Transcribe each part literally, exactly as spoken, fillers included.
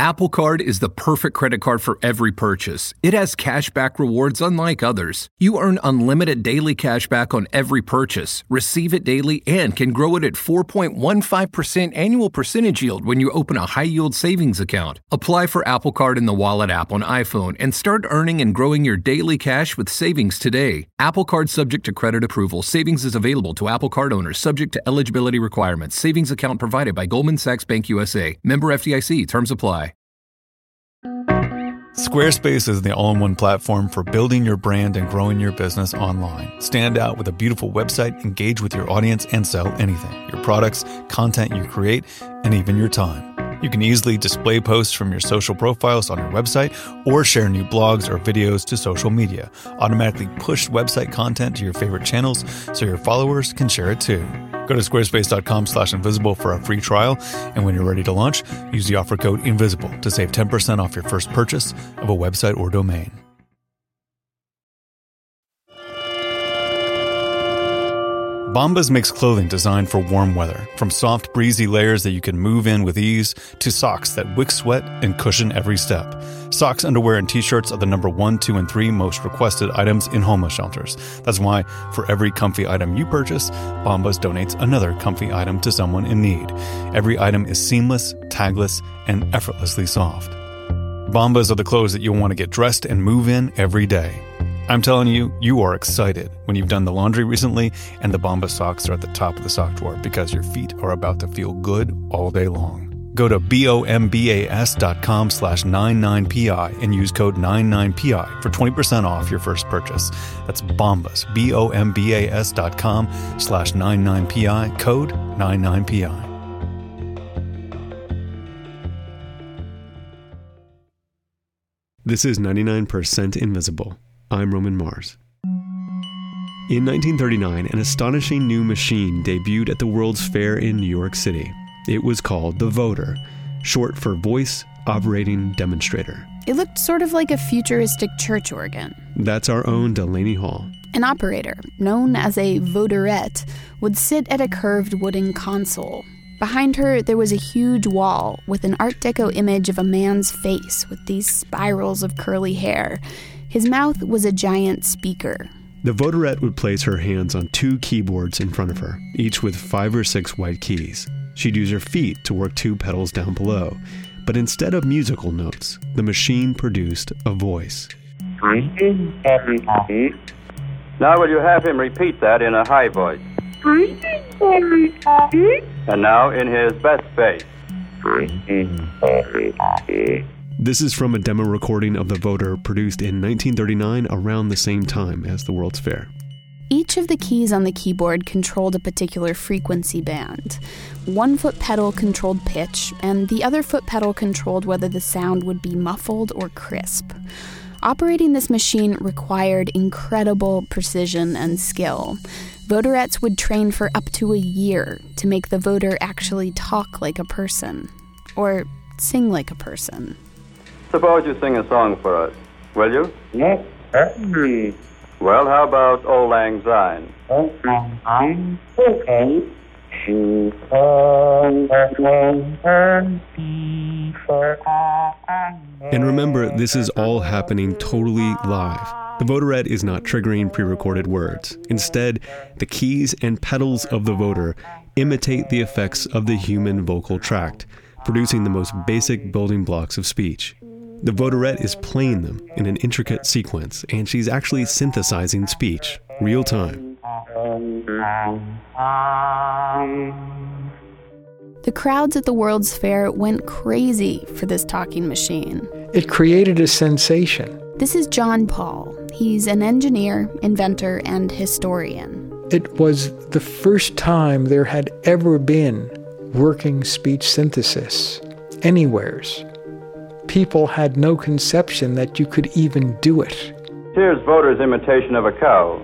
Apple Card is the perfect credit card for every purchase. It has cashback rewards unlike others. You earn unlimited daily cashback on every purchase, receive it daily, and can grow it at four point one five percent annual percentage yield when you open a high-yield savings account. Apply for Apple Card in the Wallet app on iPhone and start earning and growing your daily cash with savings today. Apple Card subject to credit approval. Savings is available to Apple Card owners subject to eligibility requirements. Savings account provided by Goldman Sachs Bank U S A. Member F D I C. Terms apply. Squarespace is the all-in-one platform for building your brand and growing your business online. Stand out with a beautiful website, engage with your audience, and sell anything. Your products, content you create, and even your time. You can easily display posts from your social profiles on your website or share new blogs or videos to social media. Automatically push website content to your favorite channels so your followers can share it too. Go to squarespace.com slash invisible for a free trial, and when you're ready to launch, use the offer code INVISIBLE to save ten percent off your first purchase of a website or domain. Bombas makes clothing designed for warm weather, from soft, breezy layers that you can move in with ease to socks that wick sweat and cushion every step. Socks, underwear, and t-shirts are the number one, two, and three most requested items in homeless shelters. That's why for every comfy item you purchase, Bombas donates another comfy item to someone in need. Every item is seamless, tagless, and effortlessly soft. Bombas are the clothes that you'll want to get dressed and move in every day. I'm telling you, you are excited when you've done the laundry recently and the Bombas socks are at the top of the sock drawer because your feet are about to feel good all day long. Go to bombas dot com slash ninety-nine P I and use code ninety-nine P I for twenty percent off your first purchase. That's Bombas, B O M B A S dot com slash ninety-nine P I, code ninety-nine P I. This is ninety-nine percent Invisible. I'm Roman Mars. In nineteen thirty-nine, an astonishing new machine debuted at the World's Fair in New York City. It was called the Voder, short for Voice Operating Demonstrator. It looked sort of like a futuristic church organ. That's our own Delaney Hall. An operator, known as a voderette, would sit at a curved wooden console. Behind her, there was a huge wall with an Art Deco image of a man's face with these spirals of curly hair. His mouth was a giant speaker. The voderette would place her hands on two keyboards in front of her, each with five or six white keys. She'd use her feet to work two pedals down below. But instead of musical notes, the machine produced a voice. Greetings, everybody. Now will you have him repeat that in a high voice? Greetings, everybody. And now in his best bass. Greetings, everybody. This is from a demo recording of the Voder produced in nineteen thirty-nine, around the same time as the World's Fair. Each of the keys on the keyboard controlled a particular frequency band. One foot pedal controlled pitch, and the other foot pedal controlled whether the sound would be muffled or crisp. Operating this machine required incredible precision and skill. Voderettes would train for up to a year to make the voder actually talk like a person, or sing like a person. Suppose you sing a song for us, will you? Yes, certainly. Well, how about Auld Lang Syne? Auld Lang Syne? Okay. She called and be forgotten. And remember, this is all happening totally live. The voderette is not triggering pre-recorded words. Instead, the keys and pedals of the voder imitate the effects of the human vocal tract, producing the most basic building blocks of speech. The voderette is playing them in an intricate sequence, and she's actually synthesizing speech, real time. The crowds at the World's Fair went crazy for this talking machine. It created a sensation. This is John Paul. He's an engineer, inventor, and historian. It was the first time there had ever been working speech synthesis anywheres. People had no conception that you could even do it. Here's Voder's imitation of a cow.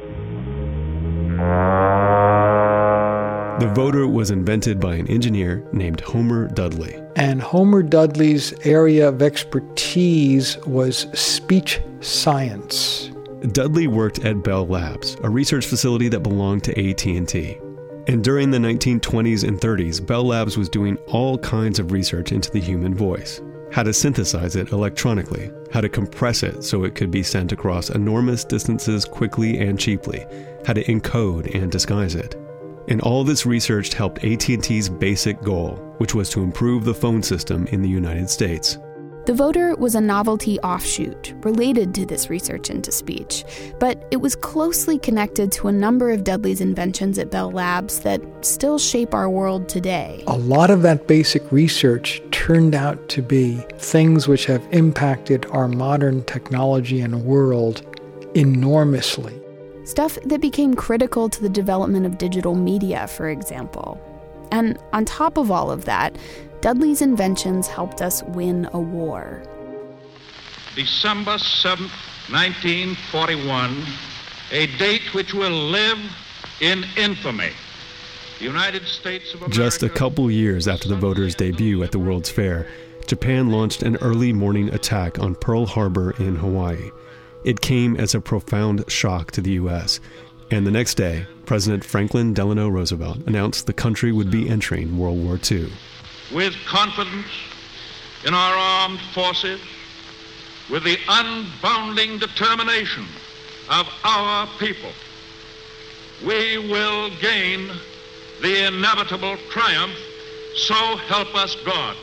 The voder was invented by an engineer named Homer Dudley. And Homer Dudley's area of expertise was speech science. Dudley worked at Bell Labs, a research facility that belonged to A T and T. And during the nineteen twenties and thirties, Bell Labs was doing all kinds of research into the human voice. how to synthesize it electronically, how to compress it so it could be sent across enormous distances quickly and cheaply, how to encode and disguise it. And all this research helped A T and T's basic goal, which was to improve the phone system in the United States. The voder was a novelty offshoot related to this research into speech, but it was closely connected to a number of Dudley's inventions at Bell Labs that still shape our world today. A lot of that basic research turned out to be things which have impacted our modern technology and world enormously. Stuff that became critical to the development of digital media, for example. And on top of all of that, Dudley's inventions helped us win a war. December seventh, nineteen forty-one, a date which will live in infamy. The United States of America... Just a couple years after the voder's debut at the World's Fair, Japan launched an early morning attack on Pearl Harbor in Hawaii. It came as a profound shock to the U S, and the next day, President Franklin Delano Roosevelt announced the country would be entering World War Two. With confidence in our armed forces, with the unbounding determination of our people, we will gain the inevitable triumph, so help us God.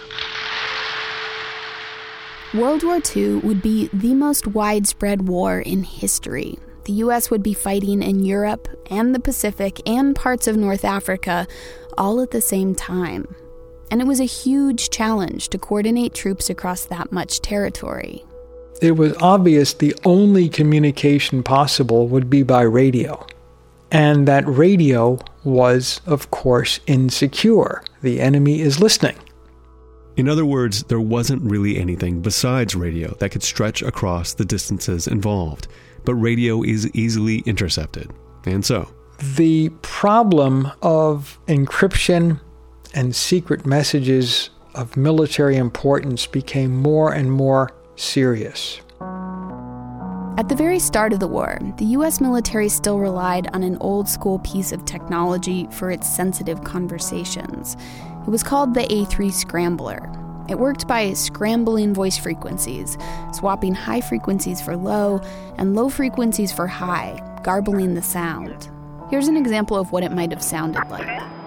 World War Two would be the most widespread war in history. The U S would be fighting in Europe and the Pacific and parts of North Africa all at the same time. And it was a huge challenge to coordinate troops across that much territory. It was obvious the only communication possible would be by radio. And that radio was, of course, insecure. The enemy is listening. In other words, there wasn't really anything besides radio that could stretch across the distances involved. But radio is easily intercepted. And so, the problem of encryption and secret messages of military importance became more and more serious. At the very start of the war, the U S military still relied on an old-school piece of technology for its sensitive conversations. It was called the A three Scrambler. It worked by scrambling voice frequencies, swapping high frequencies for low and low frequencies for high, garbling the sound. Here's an example of what it might have sounded like.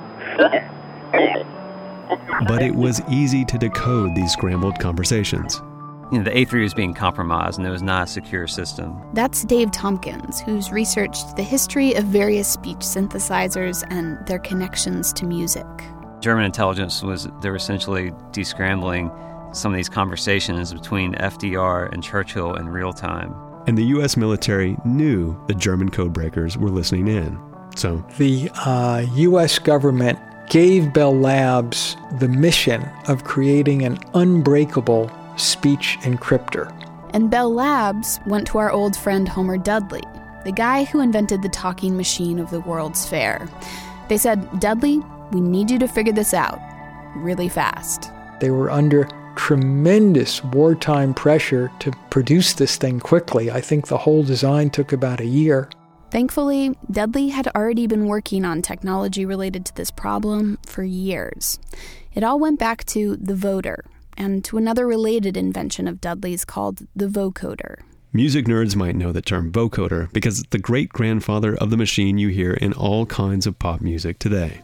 But it was easy to decode these scrambled conversations. You know, the A three was being compromised and it was not a secure system. That's Dave Tompkins, who's researched the history of various speech synthesizers and their connections to music. German intelligence was, they were essentially descrambling some of these conversations between F D R and Churchill in real time. And the U S military knew the German codebreakers were listening in. So the uh, U S government gave Bell Labs the mission of creating an unbreakable speech encryptor. And Bell Labs went to our old friend Homer Dudley, the guy who invented the talking machine of the World's Fair. They said, "Dudley, we need you to figure this out really fast." They were under tremendous wartime pressure to produce this thing quickly. I think the whole design took about a year. Thankfully, Dudley had already been working on technology related to this problem for years. It all went back to the voder and to another related invention of Dudley's called the vocoder. Music nerds might know the term vocoder because it's the great-grandfather of the machine you hear in all kinds of pop music today.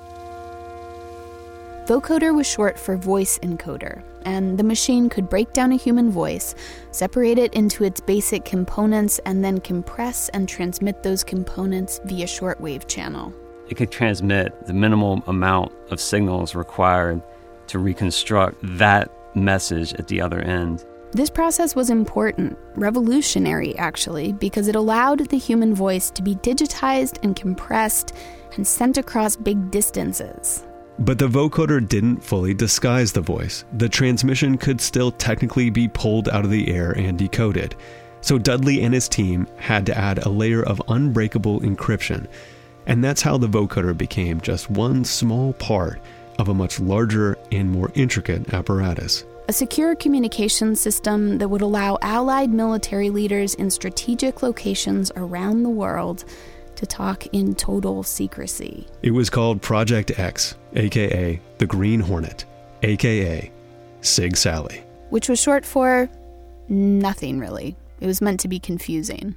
Vocoder was short for voice encoder, and the machine could break down a human voice, separate it into its basic components, and then compress and transmit those components via shortwave channel. It could transmit the minimal amount of signals required to reconstruct that message at the other end. This process was important, revolutionary actually, because it allowed the human voice to be digitized and compressed and sent across big distances. But the vocoder didn't fully disguise the voice. The transmission could still technically be pulled out of the air and decoded. So Dudley and his team had to add a layer of unbreakable encryption. And that's how the vocoder became just one small part of a much larger and more intricate apparatus. A secure communication system that would allow Allied military leaders in strategic locations around the world to talk in total secrecy. It was called Project X, aka the Green Hornet, aka Sig Sally. which was short for nothing, really. It was meant to be confusing.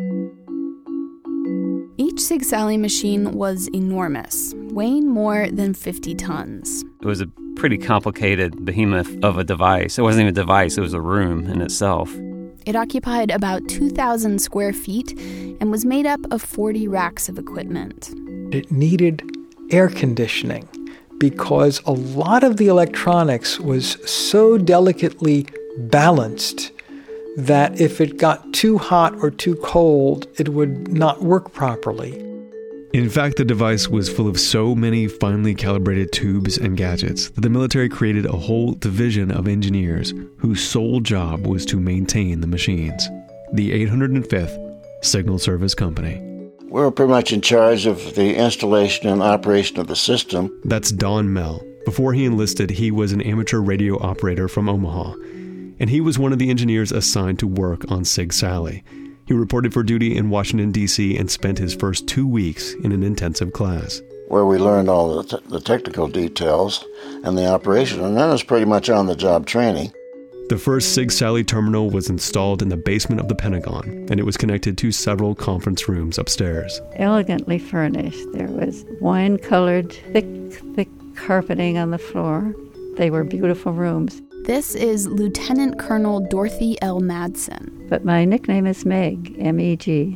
Each Sigsaly machine was enormous, weighing more than fifty tons. It was a pretty complicated behemoth of a device. It wasn't even a device, it was a room in itself. It occupied about two thousand square feet and was made up of forty racks of equipment. It needed air conditioning because a lot of the electronics was so delicately balanced that if it got too hot or too cold, it would not work properly. In fact, the device was full of so many finely calibrated tubes and gadgets that the military created a whole division of engineers whose sole job was to maintain the machines. The eight hundred fifth Signal Service Company. We're pretty much in charge of the installation and operation of the system. That's Don Mell. Before he enlisted, he was an amateur radio operator from Omaha, and he was one of the engineers assigned to work on Sigsaly. He reported for duty in Washington, D C and spent his first two weeks in an intensive class. Where we learned all the, t- the technical details and the operation, and then it was pretty much on-the-job training. The first Sigsaly terminal was installed in the basement of the Pentagon, and it was connected to several conference rooms upstairs. Elegantly furnished. There was wine-colored, thick, thick carpeting on the floor. They were beautiful rooms. This is Lieutenant Colonel Dorothy L. Madsen. But my nickname is Meg, M E G.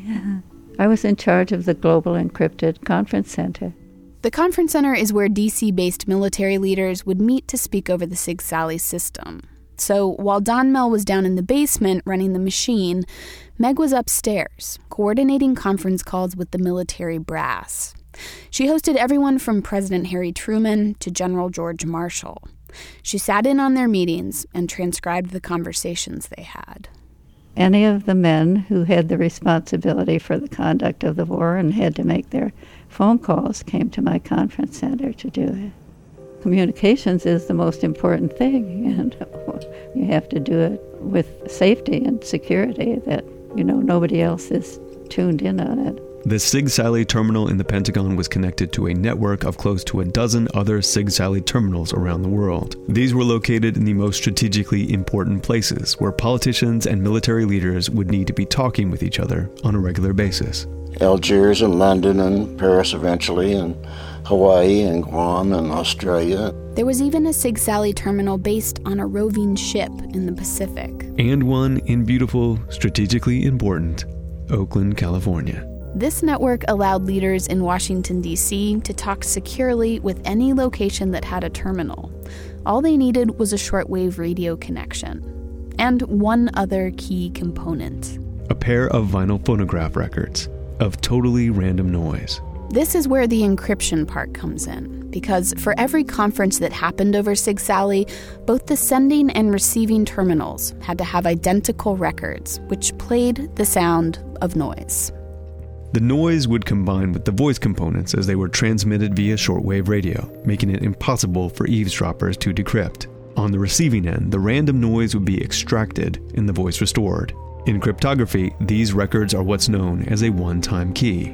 I was in charge of the Global Encrypted Conference Center. The Conference Center is where D C-based military leaders would meet to speak over the Sigsaly system. So while Don Mell was down in the basement running the machine, Meg was upstairs, coordinating conference calls with the military brass. She hosted everyone from President Harry Truman to General George Marshall. She sat in on their meetings and transcribed the conversations they had. Any of the men who had the responsibility for the conduct of the war and had to make their phone calls came to my conference center to do it. Communications is the most important thing, and you have to do it with safety and security that, you know, nobody else is tuned in on it. The Sigsaly terminal in the Pentagon was connected to a network of close to a dozen other Sigsaly terminals around the world. These were located in the most strategically important places where politicians and military leaders would need to be talking with each other on a regular basis. Algiers and London and Paris eventually, and Hawaii and Guam and Australia. There was even a Sigsaly terminal based on a roving ship in the Pacific. And one in beautiful, strategically important Oakland, California. This network allowed leaders in Washington, D C to talk securely with any location that had a terminal. All they needed was a shortwave radio connection. And one other key component. A pair of vinyl phonograph records of totally random noise. This is where the encryption part comes in, because for every conference that happened over Sigsaly, both the sending and receiving terminals had to have identical records, which played the sound of noise. The noise would combine with the voice components as they were transmitted via shortwave radio, making it impossible for eavesdroppers to decrypt. On the receiving end, the random noise would be extracted and the voice restored. In cryptography, these records are what's known as a one-time key.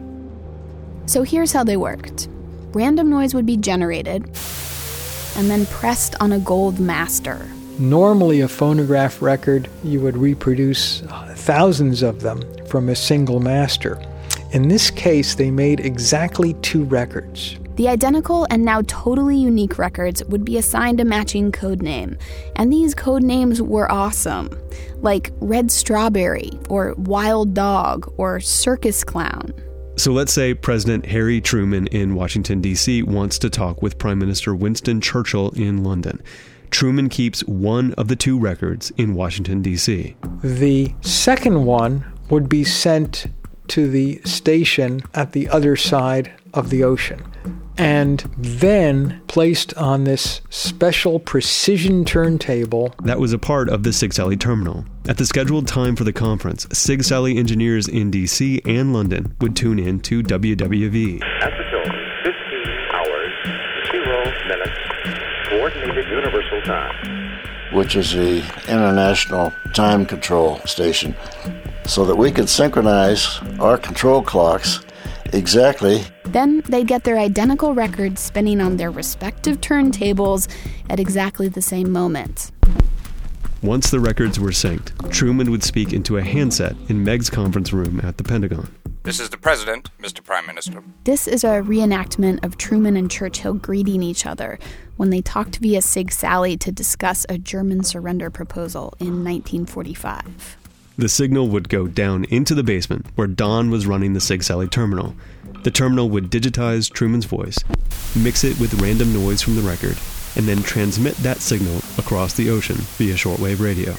So here's how they worked. Random noise would be generated and then pressed on a gold master. Normally, a phonograph record, you would reproduce thousands of them from a single master. In this case, they made exactly two records. The identical and now totally unique records would be assigned a matching code name, and these code names were awesome, like Red Strawberry, or Wild Dog, or Circus Clown. So let's say President Harry Truman in Washington, D C wants to talk with Prime Minister Winston Churchill in London. Truman keeps one of the two records in Washington, D C. The second one would be sent to the station at the other side of the ocean, and then placed on this special precision turntable. That was a part of the Sigsaly terminal. At the scheduled time for the conference, Sigsaly engineers in D C and London would tune in to W W V. At the tone, fifteen hours, zero minutes, coordinated universal time. Which is the international time control station, so that we could synchronize our control clocks exactly. Then they'd get their identical records spinning on their respective turntables at exactly the same moment. Once the records were synced, Truman would speak into a handset in Meg's conference room at the Pentagon. This is the President, Mister Prime Minister. This is a reenactment of Truman and Churchill greeting each other when they talked via Sig-Sally to discuss a German surrender proposal in nineteen forty-five. The signal would go down into the basement where Don was running the Sig-Sally terminal. The terminal would digitize Truman's voice, mix it with random noise from the record, and then transmit that signal across the ocean via shortwave radio.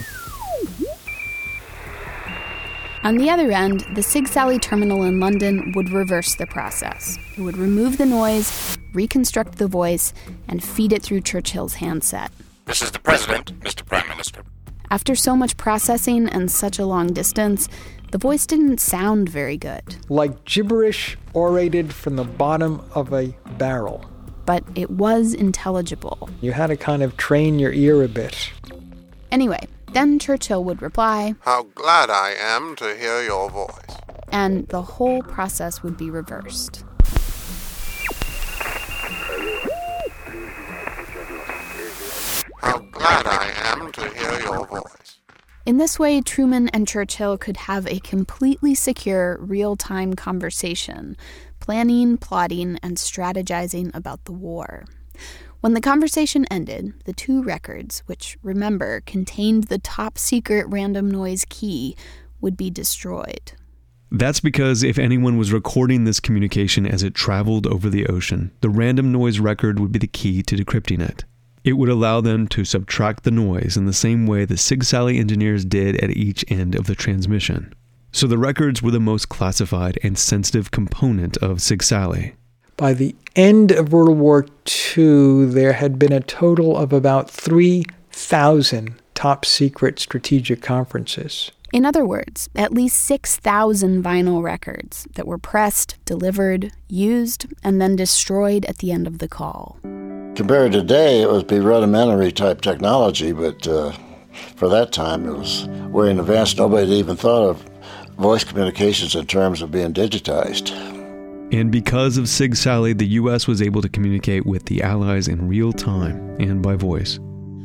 On the other end, the Sig-Sally terminal in London would reverse the process. It would remove the noise, reconstruct the voice, and feed it through Churchill's handset. This is the President, Mister Prime Minister. After so much processing and such a long distance, the voice didn't sound very good. Like gibberish orated from the bottom of a barrel. But it was intelligible. You had to kind of train your ear a bit. Anyway, then Churchill would reply, "How glad I am to hear your voice." And the whole process would be reversed. "How glad I am to hear your voice." In this way, Truman and Churchill could have a completely secure, real-time conversation, planning, plotting, and strategizing about the war. When the conversation ended, the two records, which, remember, contained the top-secret random noise key, would be destroyed. That's because if anyone was recording this communication as it traveled over the ocean, the random noise record would be the key to decrypting it. It would allow them to subtract the noise in the same way the Sig-Sally engineers did at each end of the transmission. So the records were the most classified and sensitive component of Sig-Sally. By the end of World War Two, there had been a total of about three thousand top-secret strategic conferences. In other words, at least six thousand vinyl records that were pressed, delivered, used, and then destroyed at the end of the call. Compared to today, it would be rudimentary type technology, but uh, for that time it was way in advance. Nobody had even thought of voice communications in terms of being digitized. And because of Sig-Sally, the U S was able to communicate with the Allies in real time and by voice.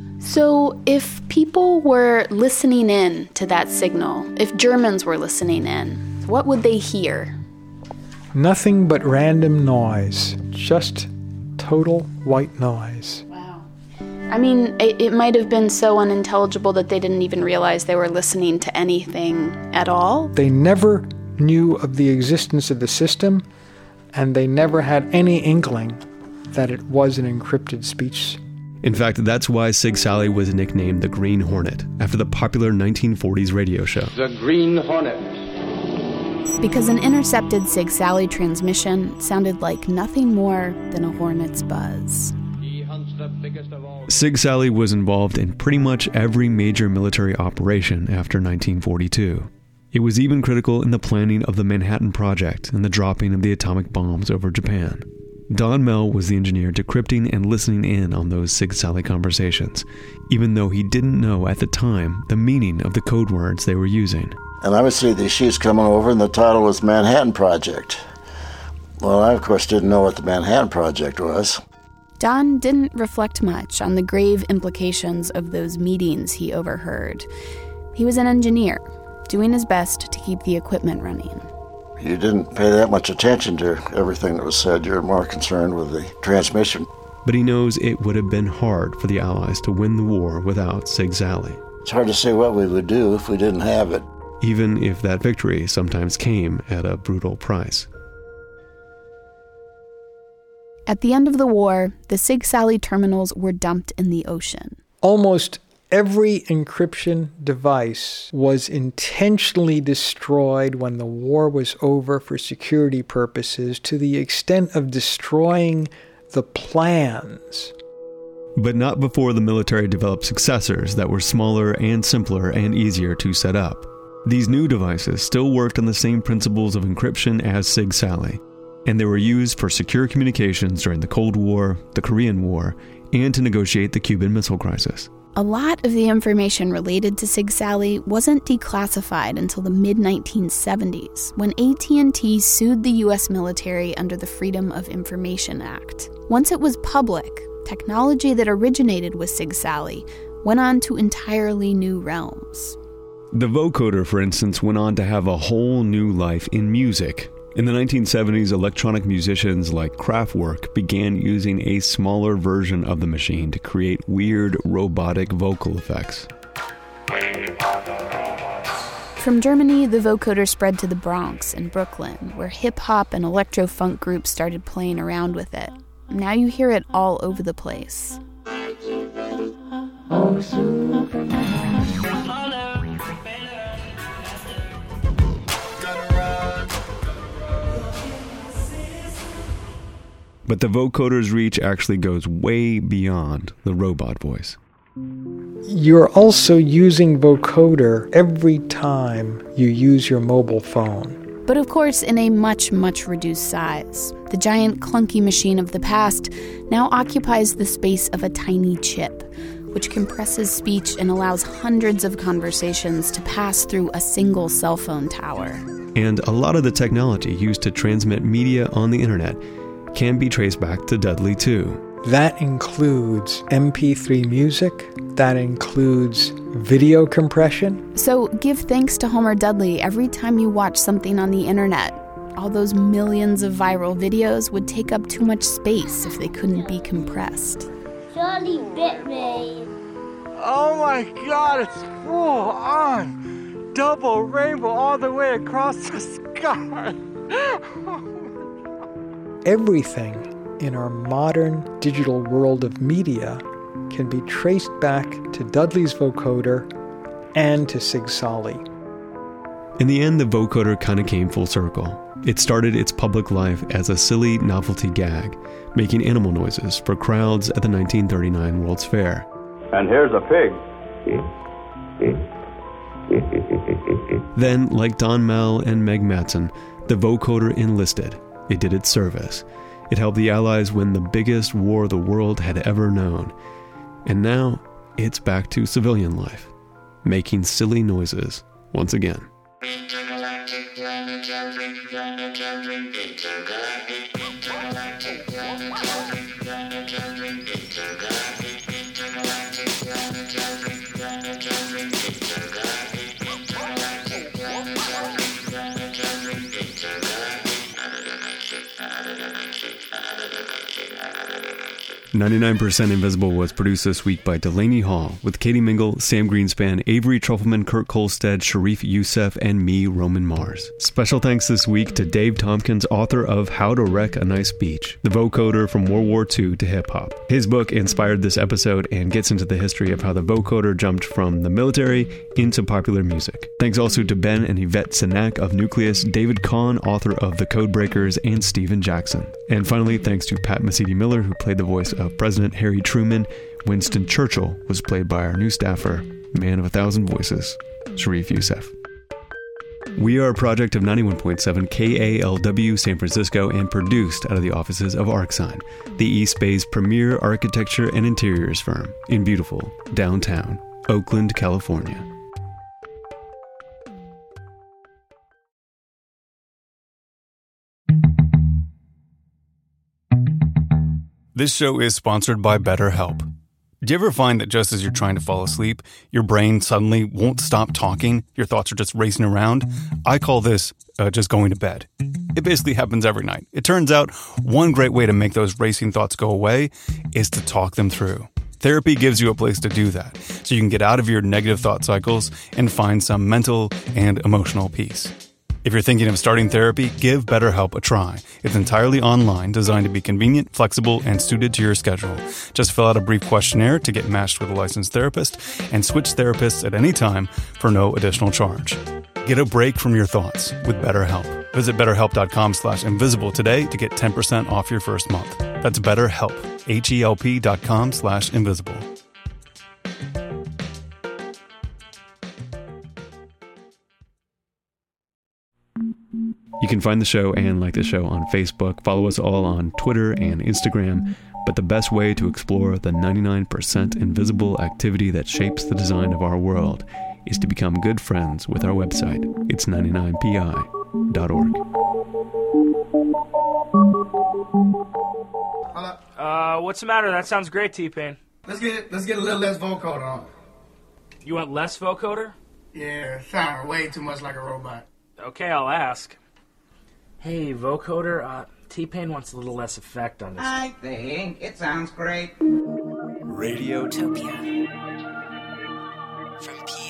So if people were listening in to that signal, if Germans were listening in, what would they hear? Nothing but random noise. Just total white noise. Wow. I mean, it, it might have been so unintelligible that they didn't even realize they were listening to anything at all. They never knew of the existence of the system, and they never had any inkling that it was an encrypted speech. In fact, that's why Sig-Sally was nicknamed the Green Hornet, after the popular nineteen forties radio show. The Green Hornet. Because an intercepted Sig-Sally transmission sounded like nothing more than a hornet's buzz. Sig-Sally was involved in pretty much every major military operation after nineteen forty-two. It was even critical in the planning of the Manhattan Project and the dropping of the atomic bombs over Japan. Don Mell was the engineer decrypting and listening in on those Sig-Sally conversations, even though he didn't know at the time the meaning of the code words they were using. And I would see these sheets coming over, and the title was Manhattan Project. Well, I, of course, didn't know what the Manhattan Project was. Don didn't reflect much on the grave implications of those meetings he overheard. He was an engineer, doing his best to keep the equipment running. You didn't pay that much attention to everything that was said. You were more concerned with the transmission. But he knows it would have been hard for the Allies to win the war without Sig-Sally. It's hard to say what we would do if we didn't have it. Even if that victory sometimes came at a brutal price. At the end of the war, the Sig-Sally terminals were dumped in the ocean. Almost every encryption device was intentionally destroyed when the war was over for security purposes, to the extent of destroying the plans. But not before the military developed successors that were smaller and simpler and easier to set up. These new devices still worked on the same principles of encryption as Sig-Sally, and they were used for secure communications during the Cold War, the Korean War, and to negotiate the Cuban Missile Crisis. A lot of the information related to Sig-Sally wasn't declassified until the mid nineteen seventies, when A T and T sued the U S military under the Freedom of Information Act. Once it was public, technology that originated with Sig-Sally went on to entirely new realms. The vocoder, for instance, went on to have a whole new life in music. In the nineteen seventies, electronic musicians like Kraftwerk began using a smaller version of the machine to create weird robotic vocal effects. From Germany, the vocoder spread to the Bronx and Brooklyn, where hip-hop and electro-funk groups started playing around with it. Now you hear it all over the place. Oh, Superman. But the vocoder's reach actually goes way beyond the robot voice. You're also using vocoder every time you use your mobile phone. But of course, in a much, much reduced size. The giant clunky machine of the past now occupies the space of a tiny chip, which compresses speech and allows hundreds of conversations to pass through a single cell phone tower. And a lot of the technology used to transmit media on the internet can be traced back to Dudley too. That includes M P three music, that includes video compression. So give thanks to Homer Dudley every time you watch something on the internet. All those millions of viral videos would take up too much space if they couldn't be compressed. Charlie bit me. Oh my god, it's full on. Double rainbow all the way across the sky. Everything in our modern digital world of media can be traced back to Dudley's vocoder and to Sigsaly. In the end, the vocoder kind of came full circle. It started its public life as a silly novelty gag, making animal noises for crowds at the nineteen thirty-nine World's Fair. And here's a pig. Then, like Don Mel and Meg Matson, the vocoder enlisted. It did its service. It helped the Allies win the biggest war the world had ever known. And now, it's back to civilian life, making silly noises once again. ninety-nine percent Invisible was produced this week by Delaney Hall, with Katie Mingle, Sam Greenspan, Avery Trufelman, Kurt Kolstad, Sharif Youssef, and me, Roman Mars. Special thanks this week to Dave Tompkins, author of How to Wreck a Nice Beach, the vocoder from World War Two to hip-hop. His book inspired this episode and gets into the history of how the vocoder jumped from the military into popular music. Thanks also to Ben and Yvette Sinak of Nucleus, David Kahn, author of The Codebreakers, and Stephen Jackson. And finally, thanks to Pat Mesiti-Miller, who played the voice of President Harry Truman. Winston Churchill was played by our new staffer, man of a thousand voices, Sharif Youssef. We are a project of ninety-one point seven K A L W San Francisco and produced out of the offices of Arcsign, the East Bay's premier architecture and interiors firm in beautiful downtown Oakland, California. This show is sponsored by BetterHelp. Do you ever find that just as you're trying to fall asleep, your brain suddenly won't stop talking? Your thoughts are just racing around? I call this uh, just going to bed. It basically happens every night. It turns out one great way to make those racing thoughts go away is to talk them through. Therapy gives you a place to do that, so you can get out of your negative thought cycles and find some mental and emotional peace. If you're thinking of starting therapy, give BetterHelp a try. It's entirely online, designed to be convenient, flexible, and suited to your schedule. Just fill out a brief questionnaire to get matched with a licensed therapist and switch therapists at any time for no additional charge. Get a break from your thoughts with BetterHelp. Visit betterhelp.com slash invisible today to get ten percent off your first month. That's BetterHelp, H-E-L-P dot com slash invisible. You can find the show and like the show on Facebook. Follow us all on Twitter and Instagram. But the best way to explore the ninety-nine percent invisible activity that shapes the design of our world is to become good friends with our website. It's ninety-nine P I dot org. Uh, what's the matter? That sounds great, T-Pain. Let's get let's get a little less vocoder on. You want less vocoder? Yeah, sounding way too much like a robot. Okay, I'll ask. Hey, vocoder, uh, T-Pain wants a little less effect on this. I think it sounds great. Radiotopia. From P